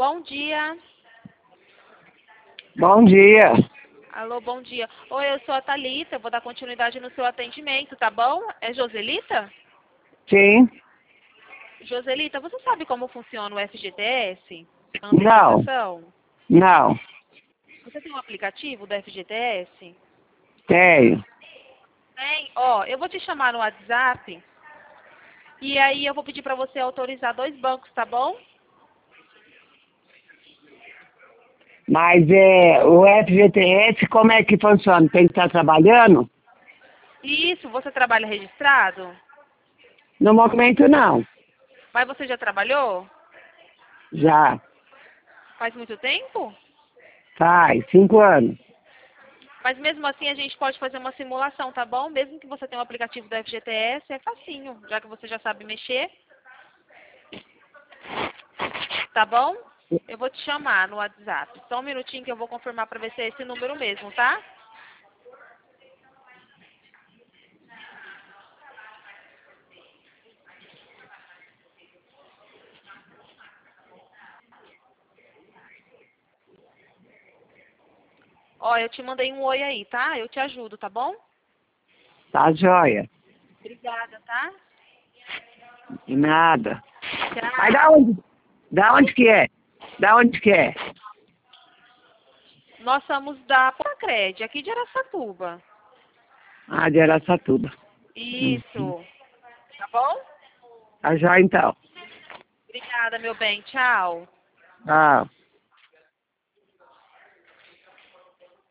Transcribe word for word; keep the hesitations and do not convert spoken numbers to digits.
Bom dia. Bom dia. Alô, bom dia. Oi, eu sou a Thalita, eu vou dar continuidade no seu atendimento, tá bom? É Joselita? Sim. Joselita, você sabe como funciona o F G T S? Não. Antecipação? Não. Você tem um aplicativo do F G T S? Tenho. Tem. Ó, eu vou te chamar no WhatsApp e aí eu vou pedir pra você autorizar dois bancos, tá bom? Mas é, o F G T S, como é que funciona? Tem que estar trabalhando? Isso, você trabalha registrado? No momento, não. Mas você já trabalhou? Já. Faz muito tempo? Faz. Cinco anos. Mas mesmo assim a gente pode fazer uma simulação, tá bom? Mesmo que você tenha um aplicativo do F G T S, é facinho, já que você já sabe mexer. Tá bom? Eu vou te chamar no WhatsApp. Só um minutinho que eu vou confirmar pra ver se é esse número mesmo, tá? Ó, eu te mandei um oi aí, tá? Eu te ajudo, tá bom? Tá joia. Obrigada, tá? De nada. Mas da Tchau. onde? Da onde que é? Da onde que é? Nós somos da Pacred, aqui de Araçatuba. Ah, de Araçatuba. Uhum. Isso. Tá bom? Tá joia, então. Obrigada, meu bem. Tchau. Tchau.